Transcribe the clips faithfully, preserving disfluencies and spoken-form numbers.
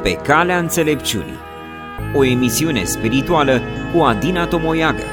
Pe calea înțelepciunii, o emisiune spirituală cu Adina Tomoiagă.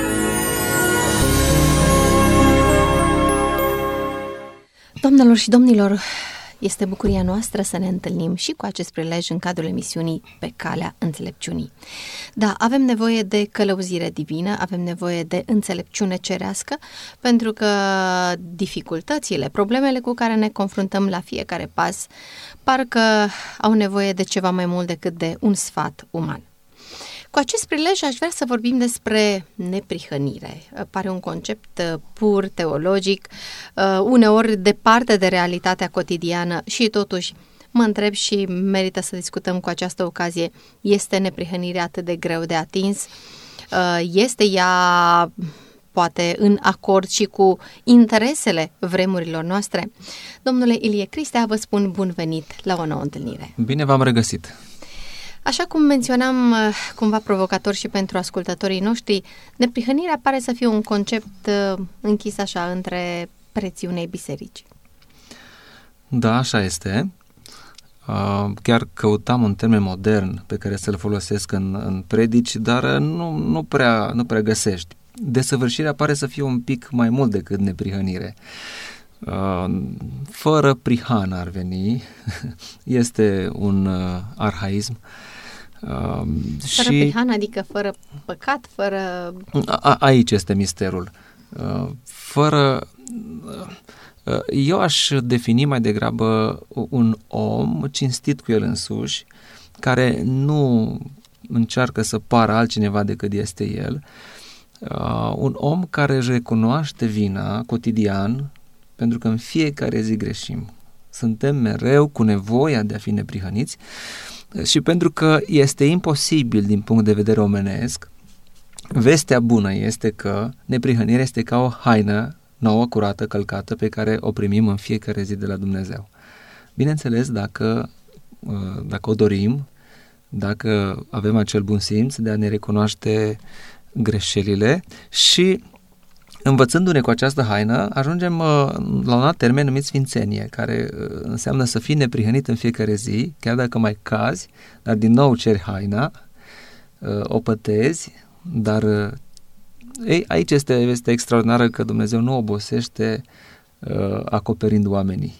Doamnelor și domnilor, este bucuria noastră să ne întâlnim și cu acest prilej în cadrul emisiunii Pe calea înțelepciunii. Da, avem nevoie de călăuzire divină, avem nevoie de înțelepciune cerească, pentru că dificultățile, problemele cu care ne confruntăm la fiecare pas, parcă au nevoie de ceva mai mult decât de un sfat uman. Cu acest prilej aș vrea să vorbim despre neprihănire. Pare un concept pur teologic, uneori departe de realitatea cotidiană și totuși mă întreb și merită să discutăm cu această ocazie, este neprihănirea atât de greu de atins? Este ea poate în acord și cu interesele vremurilor noastre? Domnule Ilie Cristea, vă spun bun venit la o nouă întâlnire. Bine v-am regăsit! Așa cum menționam cumva provocator și pentru ascultătorii noștri, neprihănirea pare să fie un concept închis așa între preții unei biserici. Da, așa este. Chiar căutam un termen modern pe care să-l folosesc în, în predici, dar nu, nu, prea, nu prea găsești. Desăvârșirea pare să fie un pic mai mult decât neprihănire. Fără prihană ar veni, este un arhaism. Fără și prihană, adică fără păcat, fără... A, aici este misterul. Fără... Eu aș defini mai degrabă un om cinstit cu el însuși, care nu încearcă să pară altcineva decât este el, un om care își recunoaște vina cotidian, pentru că în fiecare zi greșim. Suntem mereu cu nevoia de a fi neprihăniți și pentru că este imposibil din punct de vedere omenesc, vestea bună este că neprihănirea este ca o haină nouă, curată, călcată, pe care o primim în fiecare zi de la Dumnezeu. Bineînțeles, dacă, dacă o dorim, dacă avem acel bun simț de a ne recunoaște greșelile și învățându-ne cu această haină, ajungem la un alt termen numit sfințenie, care înseamnă să fii neprihănit în fiecare zi, chiar dacă mai cazi, dar din nou ceri haina, o pătezi, dar ei, aici este, este extraordinară că Dumnezeu nu obosește acoperind oamenii.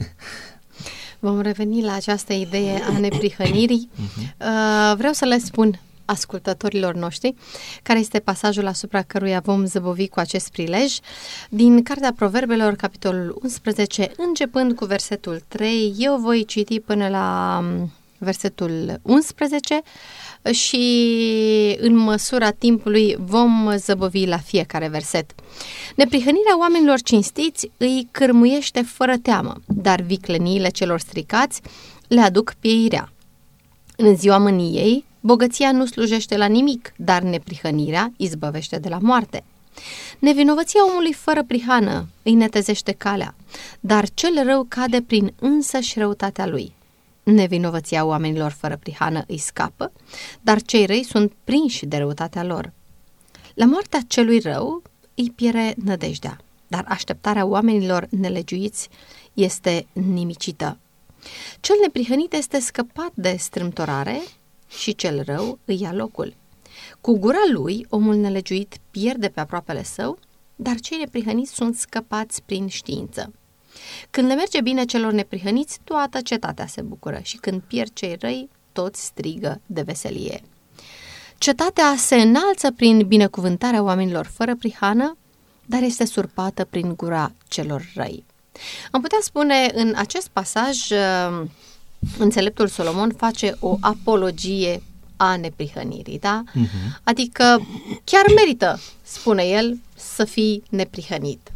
Vom reveni la această idee a neprihănirii. Vreau să le spun ascultătorilor noștri, care este pasajul asupra căruia vom zăbovi cu acest prilej, din Cartea Proverbelor, capitolul unsprezece, începând cu versetul trei, eu voi citi până la versetul unsprezece și în măsura timpului vom zăbovi la fiecare verset. Neprihănirea oamenilor cinstiți îi cârmuiește fără teamă, dar vicleniile celor stricați le aduc pieirea. În ziua mâniei, bogăția nu slujește la nimic, dar neprihănirea izbăvește de la moarte. Nevinovăția omului fără prihană îi netezește calea, dar cel rău cade prin însăși răutatea lui. Nevinovăția oamenilor fără prihană îi scapă, dar cei răi sunt prinși de răutatea lor. La moartea celui rău îi pierde nădejdea, dar așteptarea oamenilor nelegiuiți este nimicită. Cel neprihănit este scăpat de strâmtorare și cel rău îi ia locul. Cu gura lui, omul nelegiuit pierde pe aproapele său, dar cei neprihăniți sunt scăpați prin știință. Când le merge bine celor neprihăniți, toată cetatea se bucură și când pierd cei răi, toți strigă de veselie. Cetatea se înalță prin binecuvântarea oamenilor fără prihană, dar este surpată prin gura celor răi. Am putea spune în acest pasaj, înțeleptul Solomon face o apologie a neprihănirii, da? Uh-huh. Adică chiar merită, spune el, să fii neprihănit.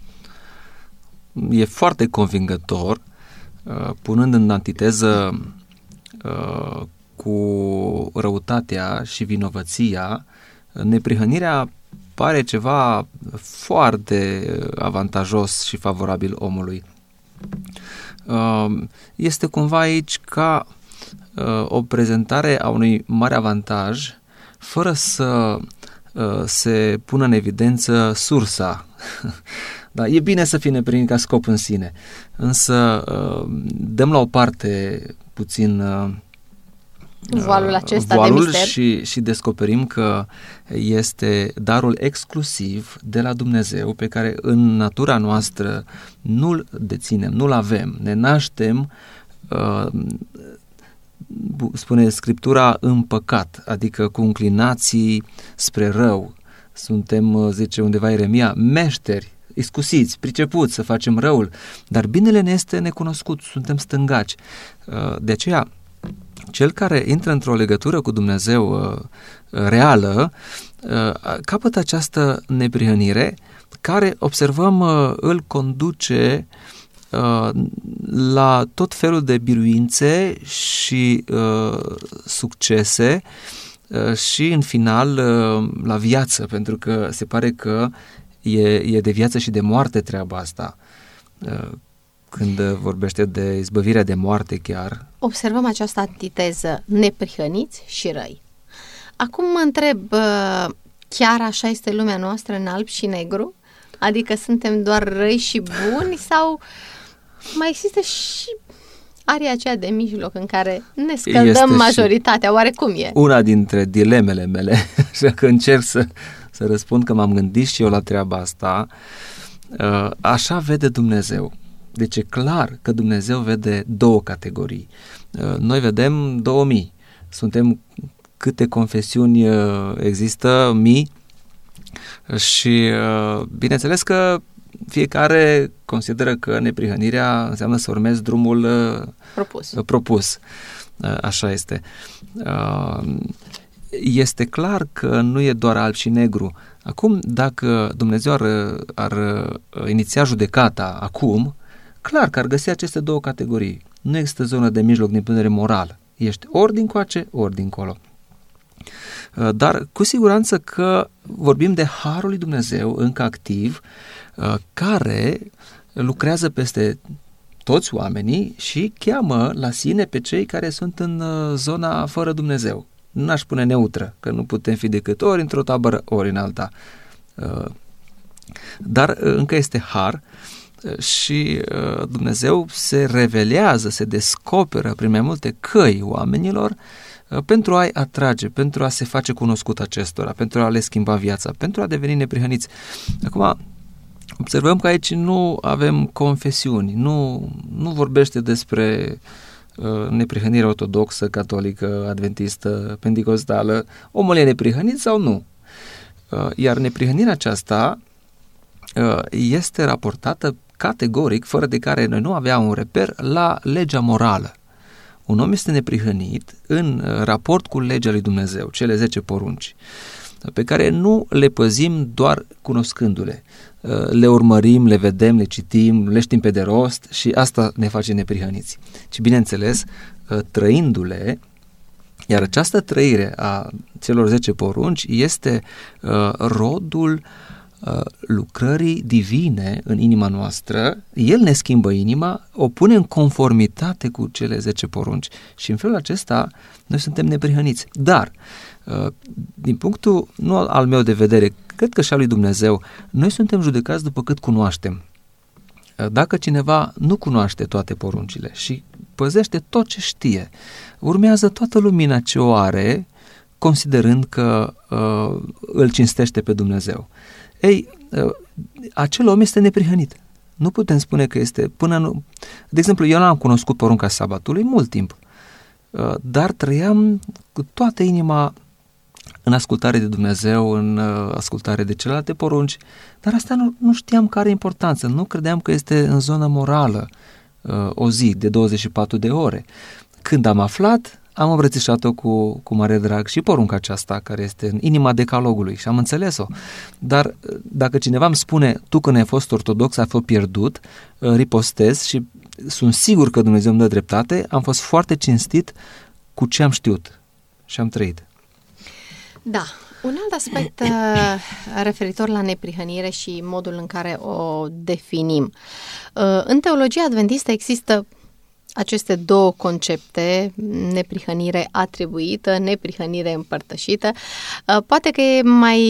E foarte convingător, punând în antiteză cu răutatea și vinovăția, neprihănirea pare ceva foarte avantajos și favorabil omului. Este cumva aici ca o prezentare a unui mare avantaj, fără să se pună în evidență sursa. Da, e bine să fii neprihănit ca scop în sine, însă dăm la o parte puțin voalul acesta voalul de mister. Și, și descoperim că este darul exclusiv de la Dumnezeu pe care în natura noastră nu-l deținem, nu-l avem. Ne naștem, uh, spune Scriptura, în păcat, adică cu înclinații spre rău. Suntem, zice undeva Ieremia, meșteri, iscusiți, pricepuți să facem răul, dar binele ne este necunoscut, suntem stângaci. De aceea, cel care intră într-o legătură cu Dumnezeu reală, capătă această neprihănire care, observăm, îl conduce la tot felul de biruințe și succese și, în final, la viață, pentru că se pare că E, e de viață și de moarte treaba asta, când vorbește de izbăvirea de moarte chiar. Observăm această antiteză, neprihăniți și răi. Acum mă întreb, chiar așa este lumea noastră, în alb și negru? Adică suntem doar răi și buni sau mai există și aria aceea de mijloc în care ne scăldăm este majoritatea? Oare cum e? Una dintre dilemele mele, așa că încerc să să răspund că m-am gândit și eu la treaba asta. Așa vede Dumnezeu. Deci e clar că Dumnezeu vede două categorii. Noi vedem două mii. Suntem câte confesiuni există, mii, și bineînțeles că fiecare consideră că neprihănirea înseamnă să urmezi drumul propus. propus. Așa este. Este clar că nu e doar alb și negru. Acum, dacă Dumnezeu ar, ar iniția judecata acum, clar că ar găsi aceste două categorii. Nu există zonă de mijloc din punct de vedere moral. Ești ori dincoace, ori dincolo. Dar cu siguranță că vorbim de harul lui Dumnezeu încă activ, care lucrează peste toți oamenii și cheamă la sine pe cei care sunt în zona fără Dumnezeu. N-aș spune neutră, că nu putem fi decât ori într-o tabără, ori în alta. Dar încă este har și Dumnezeu se revelează, se descoperă prin mai multe căi oamenilor pentru a-i atrage, pentru a se face cunoscut acestora, pentru a le schimba viața, pentru a deveni neprihăniți. Acum, observăm că aici nu avem confesiuni, nu, nu vorbește despre neprihănire ortodoxă, catolică, adventistă, pentecostală. Omul e neprihănit sau nu? Iar neprihănirea aceasta este raportată categoric, fără de care noi nu aveam un reper, la legea morală. Un om este neprihănit în raport cu legea lui Dumnezeu, cele zece porunci, pe care nu le păzim doar cunoscându-le. Le urmărim, le vedem, le citim, le știm pe de rost și asta ne face neprihăniți. Și bineînțeles, trăindu-le, iar această trăire a celor zece porunci este uh, rodul uh, lucrării divine în inima noastră. El ne schimbă inima, o pune în conformitate cu cele zece porunci și în felul acesta noi suntem neprihăniți. Dar, uh, din punctul nu al meu de vedere, cred că și al lui Dumnezeu, noi suntem judecați după cât cunoaștem. Dacă cineva nu cunoaște toate poruncile și păzește tot ce știe, urmează toată lumina ce o are, considerând că uh, îl cinstește pe Dumnezeu. Ei, uh, acel om este neprihănit. Nu putem spune că este până nu... De exemplu, eu n-am cunoscut porunca sabatului mult timp, uh, dar trăiam cu toată inima în ascultare de Dumnezeu, în uh, ascultare de celelalte porunci, dar asta nu, nu știam care are importanță, nu credeam că este în zona morală uh, o zi de douăzeci și patru de ore. Când am aflat, am îmbrățișat-o cu, cu mare drag și porunca aceasta care este în inima decalogului și am înțeles-o. Dar dacă cineva îmi spune, tu când ai fost ortodox, ai fost pierdut, uh, ripostez și sunt sigur că Dumnezeu îmi dă dreptate, am fost foarte cinstit cu ce am știut și am trăit. Da, un alt aspect referitor la neprihănire și modul în care o definim. În teologia adventistă există aceste două concepte, neprihănire atribuită, neprihănire împărtășită. Poate că e mai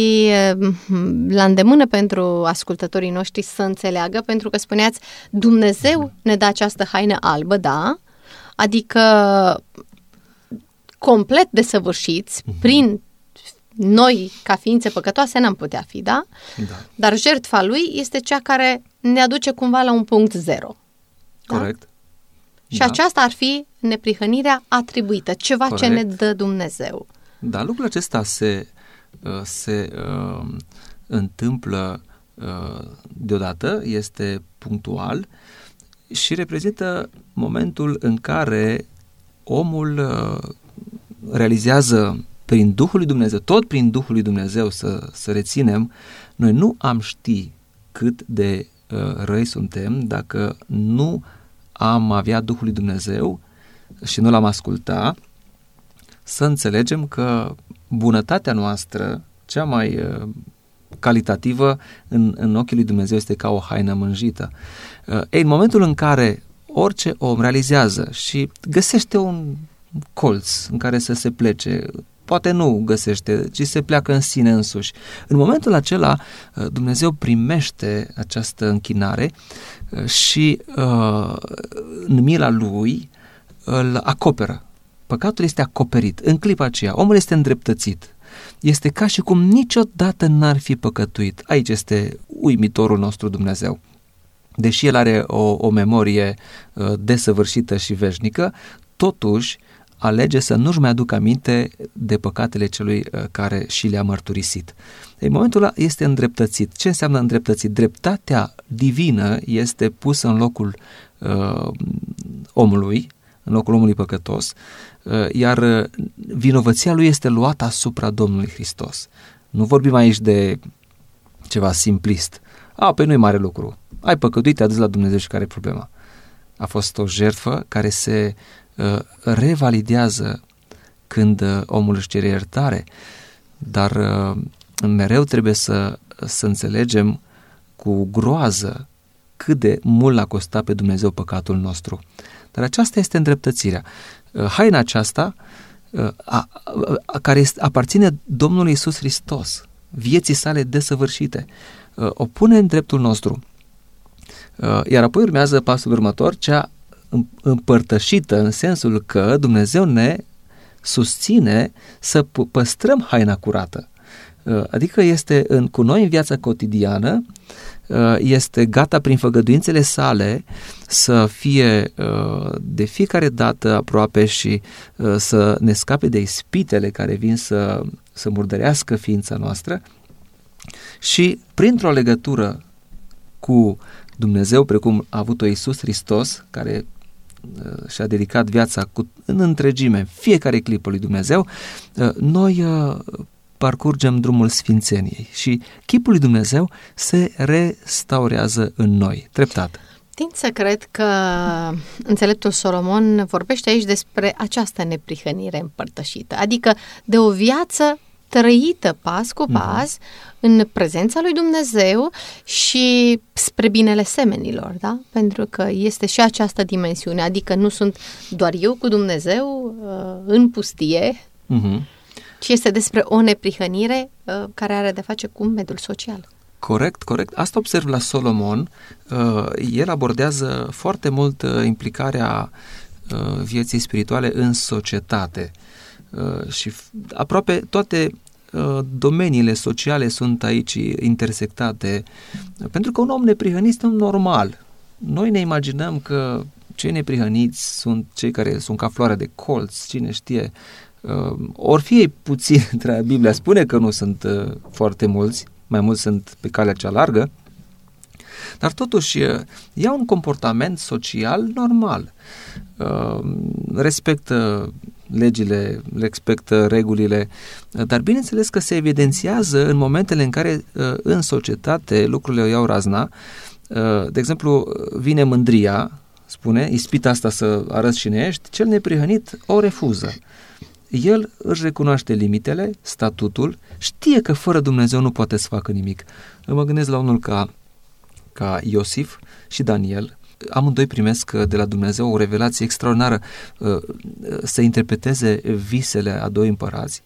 la îndemână pentru ascultătorii noștri să înțeleagă, pentru că spuneați, Dumnezeu ne dă această haină albă, da? Adică complet desăvârșiți, uh-huh. prin noi, ca ființe păcătoase, n-am putea fi, da? Da. Dar jertfa lui este cea care ne aduce cumva la un punct zero. Corect. Da? Și da. aceasta ar fi neprihănirea atribuită, ceva Corect. Ce ne dă Dumnezeu. Da, lucrul acesta se, se uh, întâmplă uh, deodată, este punctual și reprezintă momentul în care omul uh, realizează prin Duhul lui Dumnezeu, tot prin Duhul lui Dumnezeu să, să reținem, noi nu am ști cât de uh, răi suntem dacă nu am avea Duhul lui Dumnezeu și nu l-am asculta, să înțelegem că bunătatea noastră, cea mai uh, calitativă în, în ochii lui Dumnezeu, este ca o haină mânjită. Uh, ei, în momentul în care orice om realizează și găsește un colț în care să se plece, poate nu găsește, ci se pleacă în sine însuși. În momentul acela, Dumnezeu primește această închinare și în mila Lui îl acoperă. Păcatul este acoperit. În clipa aceea, omul este îndreptățit. Este ca și cum niciodată n-ar fi păcătuit. Aici este uimitorul nostru Dumnezeu. Deși El are o, o memorie desăvârșită și veșnică, totuși alege să nu-și mai aducă aminte de păcatele celui care și le-a mărturisit. În momentul ăla este îndreptățit. Ce înseamnă îndreptățit? Dreptatea divină este pusă în locul uh, omului, în locul omului păcătos, uh, iar vinovăția lui este luată asupra Domnului Hristos. Nu vorbim aici de ceva simplist. A, păi nu-i mare lucru. Ai păcătuit, te-a dus la Dumnezeu și care e problema? A fost o jertfă care se uh, revalidează când uh, omul își cere iertare, dar uh, mereu trebuie să, să înțelegem cu groază cât de mult l-a costat pe Dumnezeu păcatul nostru. Dar aceasta este îndreptățirea. Uh, haina aceasta uh, a, a, a, care este, aparține Domnului Iisus Hristos, vieții sale desăvârșite, uh, o pune în dreptul nostru. Iar apoi urmează pasul următor, cea împărtășită, în sensul că Dumnezeu ne susține să păstrăm haina curată. Adică este în, cu noi în viața cotidiană, este gata prin făgăduințele sale să fie de fiecare dată aproape și să ne scape de ispitele care vin să, să murdărească ființa noastră și printr-o legătură cu Dumnezeu, precum a avut-o Iisus Hristos, care uh, și-a dedicat viața cu, în întregime, fiecare clipă lui Dumnezeu, uh, noi uh, parcurgem drumul sfințeniei și chipul lui Dumnezeu se restaurează în noi, treptat. Tind să cred că înțeleptul Solomon vorbește aici despre această neprihănire împărtășită, adică de o viață trăită pas cu pas uh-huh. în prezența lui Dumnezeu și spre binele semenilor, da? Pentru că este și această dimensiune, adică nu sunt doar eu cu Dumnezeu uh, în pustie, uh-huh. ci este despre o neprihănire uh, care are de face cu mediul social. Corect, corect. Asta observ la Solomon. Uh, el abordează foarte mult uh, implicarea uh, vieții spirituale în societate. Uh, și aproape toate uh, domeniile sociale sunt aici intersectate, pentru că un om neprihănit este un normal. Noi ne imaginăm că cei neprihăniți sunt cei care sunt ca floarea de colț, cine știe. Uh, or fi ei puțini, Biblia spune că nu sunt uh, foarte mulți, mai mulți sunt pe calea cea largă, dar totuși ia un comportament social normal. Uh, respectă legile, respectă regulile, dar bineînțeles că se evidențiază în momentele în care în societate lucrurile o iau razna. De exemplu, vine mândria, spune, ispita asta să arăți cine ești, cel neprihănit o refuză. El își recunoaște limitele, statutul, știe că fără Dumnezeu nu poate să facă nimic. Mă gândesc la unul ca, ca Iosif și Daniel. Amândoi primesc de la Dumnezeu o revelație extraordinară, să interpreteze visele a doi împărați.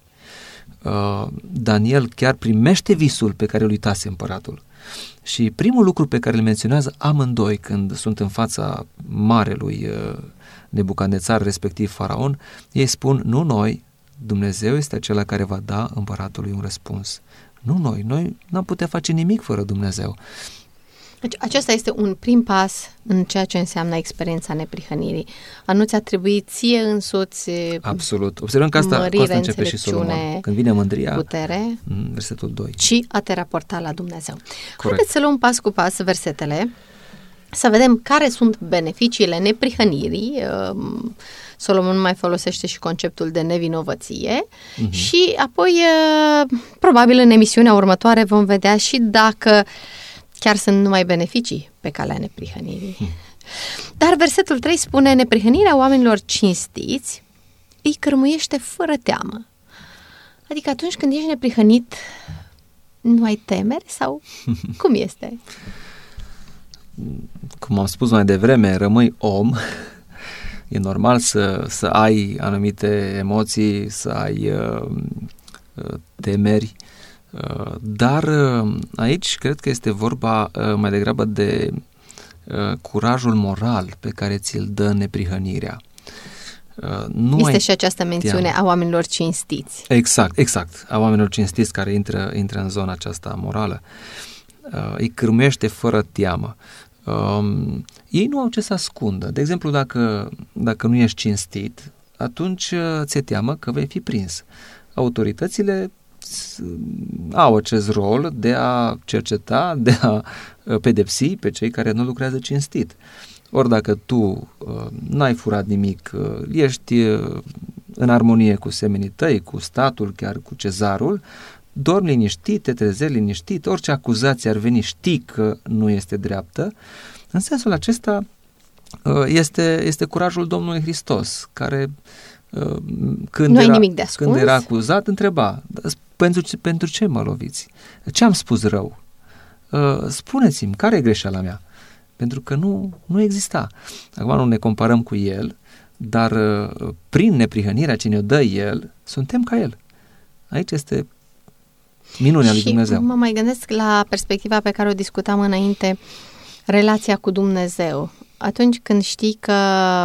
Daniel chiar primește visul pe care îl uitase împăratul. Și primul lucru pe care îl menționează amândoi când sunt în fața marelui Nebucadnețar, respectiv Faraon, ei spun, nu noi, Dumnezeu este acela care va da împăratului un răspuns. Nu noi, noi n-am putea face nimic fără Dumnezeu. Deci acesta este un prim pas în ceea ce înseamnă experiența neprihănirii. A nu-ți atribui ție însuți absolut. Observăm că asta, mărire, asta începe și Solomon. Când vine mândria, putere, versetul doi. ci a te raporta la Dumnezeu. Corect. Haideți să luăm pas cu pas versetele, să vedem care sunt beneficiile neprihănirii. Solomon mai folosește și conceptul de nevinovăție uh-huh. și apoi, probabil în emisiunea următoare vom vedea și dacă chiar sunt numai beneficii pe calea neprihănirii. Hmm. Dar versetul trei spune, neprihănirea oamenilor cinstiți îi cârmuiește fără teamă. Adică atunci când ești neprihănit, nu ai temeri sau cum este? Cum am spus mai devreme, rămâi om. E normal să, să ai anumite emoții, să ai uh, temeri. Dar aici cred că este vorba mai degrabă de curajul moral pe care ți-l dă neprihănirea. Nu este și această mențiune teamă. A oamenilor cinstiți. Exact, exact. A oamenilor cinstiți care intră, intră în zona aceasta morală. Îi cârmuiește fără teamă. Ei nu au ce să ascundă. De exemplu, dacă, dacă nu ești cinstit, atunci ți-e teamă că vei fi prins. Autoritățile au acest rol de a cerceta, de a pedepsi pe cei care nu lucrează cinstit. Ori dacă tu uh, n-ai furat nimic, uh, ești uh, în armonie cu semenii tăi, cu statul, chiar cu cezarul, dormi liniștit, te trezești liniștit, orice acuzație ar veni, știi că nu este dreaptă. În sensul acesta uh, este, este curajul Domnului Hristos, care uh, când, era, când era acuzat, întreba, pentru ce, pentru ce mă loviți? Ce am spus rău? Uh, spuneți-mi, care e greșeala mea? Pentru că nu, nu exista. Acum nu ne comparăm cu el, dar uh, prin neprihănirea ce ne-o dă el, suntem ca el. Aici este minunea lui Dumnezeu. Și mă mai gândesc la perspectiva pe care o discutam înainte, relația cu Dumnezeu. Atunci când știi că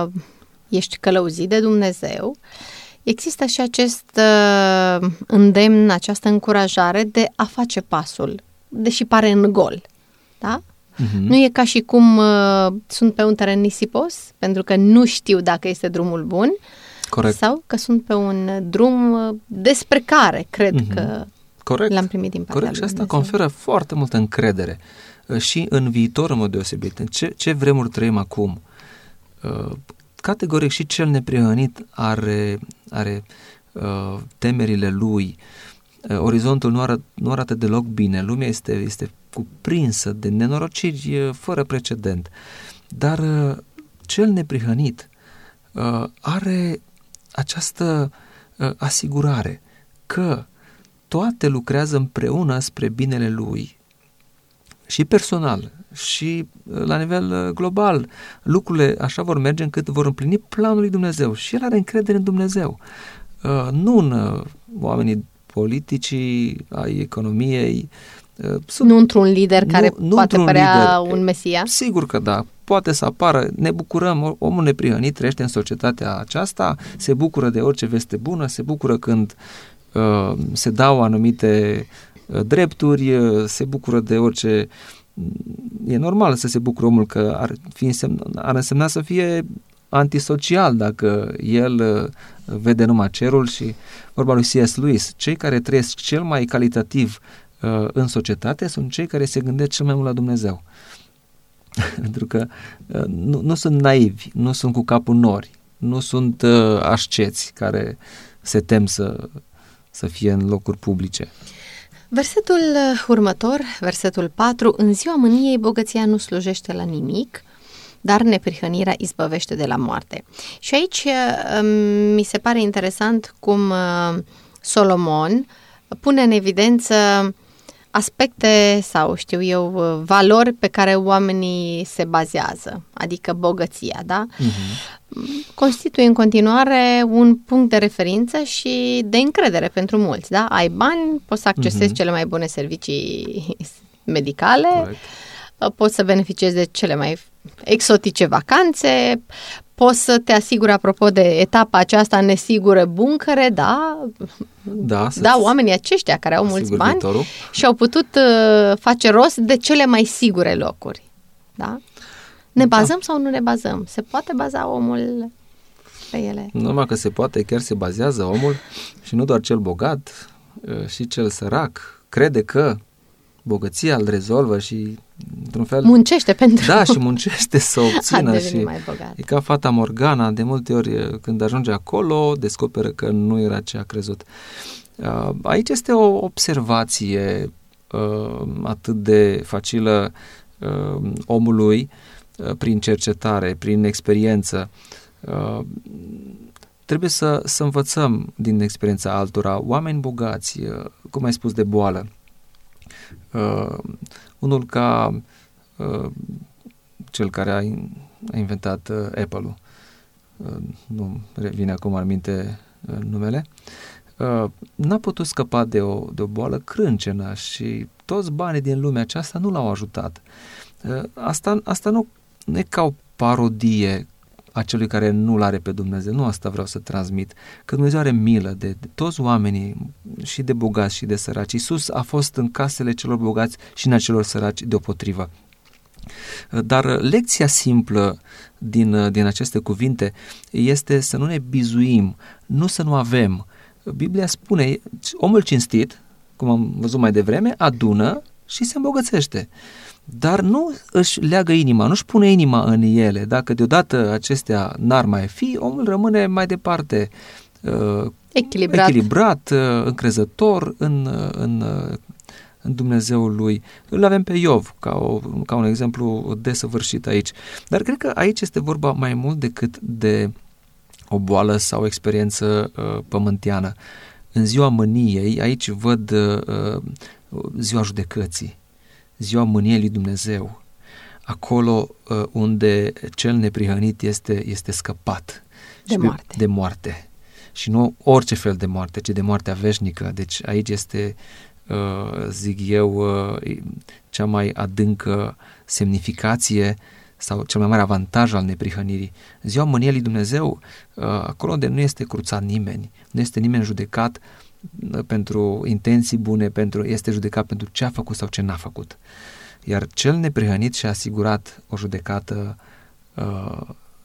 ești călăuzit de Dumnezeu, există și acest uh, îndemn, această încurajare de a face pasul, deși pare în gol. Da? Uh-huh. Nu e ca și cum uh, sunt pe un teren nisipos, pentru că nu știu dacă este drumul bun. Corect. Sau că sunt pe un drum uh, despre care cred uh-huh. că Corect. L-am primit din partea Corect. lui Și asta Dumnezeu. conferă foarte multă încredere uh, și în viitor, în mod deosebit. În ce, ce vremuri trăim acum? Uh, categoric și cel neprihănit are, are uh, temerile lui. Uh, orizontul nu arată, nu arată deloc bine. Lumea este, este cuprinsă de nenorociri uh, fără precedent. Dar uh, cel neprihănit uh, are această uh, asigurare că toate lucrează împreună spre binele lui, și personal, și la nivel global. Lucrurile așa vor merge încât vor împlini planul lui Dumnezeu și el are încredere în Dumnezeu. Uh, nu în uh, oamenii politicii, ai economiei. Uh, sunt, nu într-un lider nu, care nu poate părea lider. Un mesia? Sigur că da, poate să apară, ne bucurăm, omul neprihănit trăiește în societatea aceasta, se bucură de orice veste bună, se bucură când uh, se dau anumite uh, drepturi, uh, se bucură de orice. E normal să se bucure omul, că ar, fi însemna, ar însemna să fie antisocial dacă el uh, vede numai cerul. Și vorba lui C S. Lewis, cei care trăiesc cel mai calitativ uh, în societate sunt cei care se gândesc cel mai mult la Dumnezeu. Pentru că uh, nu, nu sunt naivi, nu sunt cu capul nori, nu sunt uh, asceți care se tem să, să fie în locuri publice. Versetul următor, versetul patru, în ziua mâniei bogăția nu slujește la nimic, dar neprihănirea izbăvește de la moarte. Și aici mi se pare interesant cum Solomon pune în evidență aspecte sau, știu eu, valori pe care oamenii se bazează, adică bogăția, da? Uh-huh. Constituie în continuare un punct de referință și de încredere pentru mulți, da? Ai bani, poți să accesezi uh-huh. cele mai bune servicii medicale, Correct. Poți să beneficiezi de cele mai exotice vacanțe, poți să te asiguri, apropo de etapa aceasta nesigură, buncăre, da? Da, da, oamenii aceștia care au mulți bani viitorul. și-au putut uh, face rost de cele mai sigure locuri. Da? Ne bazăm da. sau nu ne bazăm? Se poate baza omul pe ele? Nu numai că se poate, chiar se bazează omul și nu doar cel bogat, și cel sărac crede că bogăția îl rezolvă și într-un fel... Muncește pentru... Da, și muncește să obțină. Și mai bogat. E ca fata Morgana, de multe ori când ajunge acolo, descoperă că nu era ce a crezut. Aici este o observație atât de facilă omului prin cercetare, prin experiență. Trebuie să, să învățăm din experiența altora. Oameni bogați, cum ai spus, de boală. Uh, unul ca uh, cel care a, a inventat uh, Apple-ul, uh, nu revine acum în minte uh, numele, uh, n-a putut scăpa de o, de o boală crâncenă și toți banii din lumea aceasta nu l-au ajutat. Uh, asta, asta nu, nu e ca o parodie a celui care nu-L are pe Dumnezeu. Nu asta vreau să transmit. Că Dumnezeu are milă de, de toți oamenii, și de bogați și de săraci. Iisus a fost în casele celor bogați și în a celor săraci deopotrivă. Dar lecția simplă din, din aceste cuvinte este să nu ne bizuim, nu să nu avem. Biblia spune, omul cinstit, cum am văzut mai devreme, adună și se îmbogățește. Dar nu își leagă inima, nu își pune inima în ele. Dacă deodată acestea n-ar mai fi, omul rămâne mai departe uh, echilibrat, echilibrat uh, încrezător în, uh, în, uh, în Dumnezeul lui. Îl avem pe Iov ca, o, ca un exemplu desăvârșit aici. Dar cred că aici este vorba mai mult decât de o boală sau o experiență uh, pământeană. În ziua mâniei, aici văd uh, ziua judecății, ziua mâniei lui Dumnezeu, acolo uh, unde cel neprihănit este, este scăpat de moarte. de moarte. Și nu orice fel de moarte, ci de moartea veșnică. Deci aici este, uh, zic eu, uh, cea mai adâncă semnificație sau cel mai mare avantaj al neprihănirii. Ziua mâniei lui Dumnezeu, uh, acolo unde nu este cruțat nimeni, nu este nimeni judecat pentru intenții bune, pentru, este judecat pentru ce a făcut sau ce n-a făcut. Iar cel neprihănit și-a asigurat o judecată uh,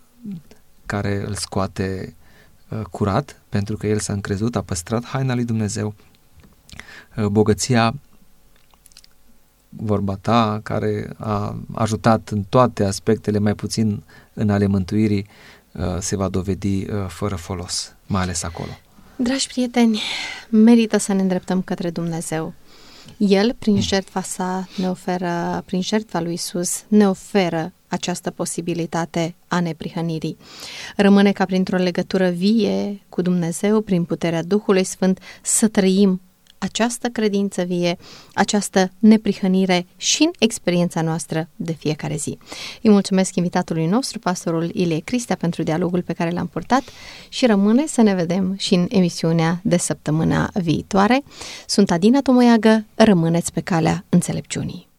care îl scoate uh, curat, pentru că el s-a încrezut, a păstrat haina lui Dumnezeu. Uh, bogăția, vorba ta, care a ajutat în toate aspectele, mai puțin în ale mântuirii, uh, se va dovedi uh, fără folos, mai ales acolo. Dragi prieteni, merită să ne îndreptăm către Dumnezeu. El, prin jertfa sa, ne oferă, prin jertfa lui Iisus, ne oferă această posibilitate a neprihănirii. Rămâne ca printr-o legătură vie cu Dumnezeu, prin puterea Duhului Sfânt, să trăim această credință vie, această neprihănire și în experiența noastră de fiecare zi. Îi mulțumesc invitatului nostru, pastorul Ilie Cristea, pentru dialogul pe care l-am purtat și rămâne să ne vedem și în emisiunea de săptămâna viitoare. Sunt Adina Tomoiagă, rămâneți pe calea înțelepciunii.